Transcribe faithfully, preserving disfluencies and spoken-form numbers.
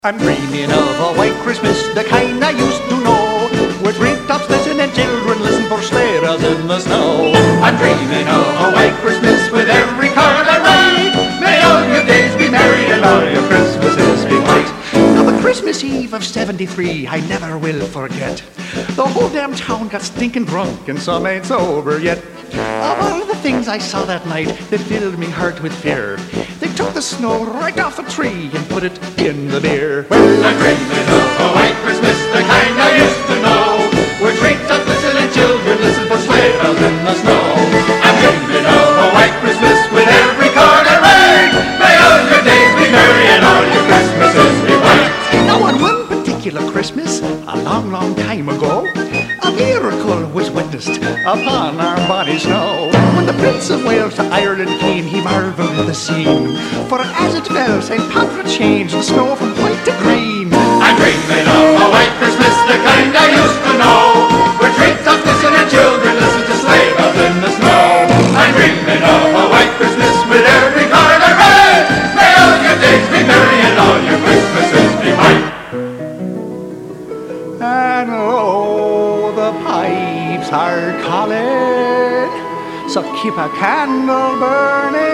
I'm dreaming of a white Christmas, the kind I used to know, with treetops listen and children listen for sleigh bells in the snow. I'm dreaming of a white Christmas with every card I write. May all your days be merry and all your Christmases be white. Now the Christmas Eve of seventy-three I never will forget. The whole damn town got stinking drunk and some ain't sober yet. Of all the things I saw that night that filled me heart with fear, they took the snow right off a tree and put it in the beer. Well, I'm dreaming of a white Christmas, the kind I used to know, where treetops listen and children listen for sleigh bells in the snow. I'm dreaming of a white Christmas with every card I write. May all your days be merry and all your Christmases be white. Now on one particular Christmas, a long, long time ago, a miracle was witnessed upon our bonny snow. When the Prince of Wales to Ireland came, he marvelled at the scene, for as it fell, Saint Patrick changed the snow from white to green. I'm dreaming of a white Christmas, the kind I used to know, where treetops listen and children listen to sleigh bells in the snow. I'm dreaming of a white Christmas with every card I write. May all your days be merry and all your Christmases be white. And oh, the pipes are calling, so keep a candle burning